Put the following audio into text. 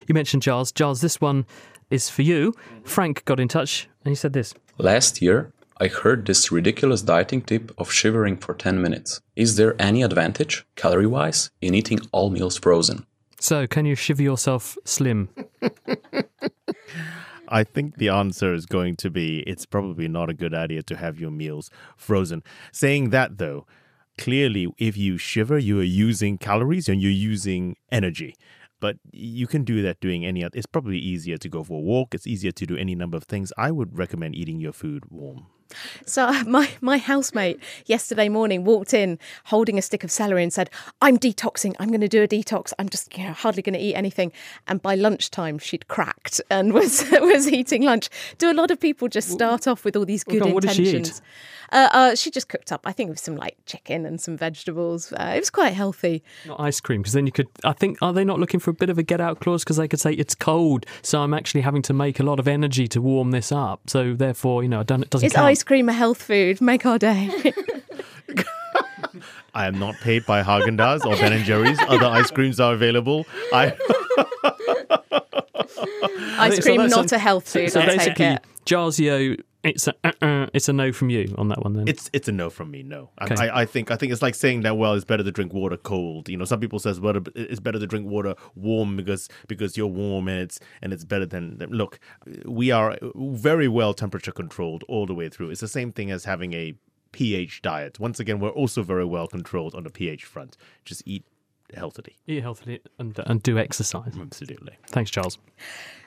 you mentioned Giles. Giles, this one is for you. Frank got in touch and he said this. Last year, I heard this ridiculous dieting tip of shivering for 10 minutes. Is there any advantage, calorie-wise, in eating all meals frozen? So, can you shiver yourself slim? I think the answer is going to be it's probably not a good idea to have your meals frozen. Saying that, though, clearly, if you shiver, you are using calories and you're using energy. But you can do that doing any other. It's probably easier to go for a walk. It's easier to do any number of things. I would recommend eating your food warm. So my housemate yesterday morning walked in holding a stick of celery and said, I'm detoxing. I'm going to do a detox. I'm just hardly going to eat anything. And by lunchtime, she'd cracked and was eating lunch. Do a lot of people just start off with all these good intentions? What did she eat? She just cooked up, I think, with some like chicken and some vegetables. It was quite healthy. Not ice cream, because then you could, I think, are they not looking for a bit of a get out clause? Because they could say it's cold, so I'm actually having to make a lot of energy to warm this up. So therefore, it doesn't Is count. ice cream a health food? Make our day. I am not paid by Haagen-Dazs or Ben & Jerry's. Other ice creams are available. Ice cream, not a health food. So I'll take basically, it. Jarzio, it's a no from you on that one then. It's a no from me. No, Okay. I think it's like saying that. Well, it's better to drink water cold. Some people says it's better to drink water warm because you're warm and it's better than. Look, we are very well temperature controlled all the way through. It's the same thing as having a pH diet. Once again, we're also very well controlled on the pH front. Just eat healthily. Eat healthily and do exercise. Absolutely. Thanks, Charles.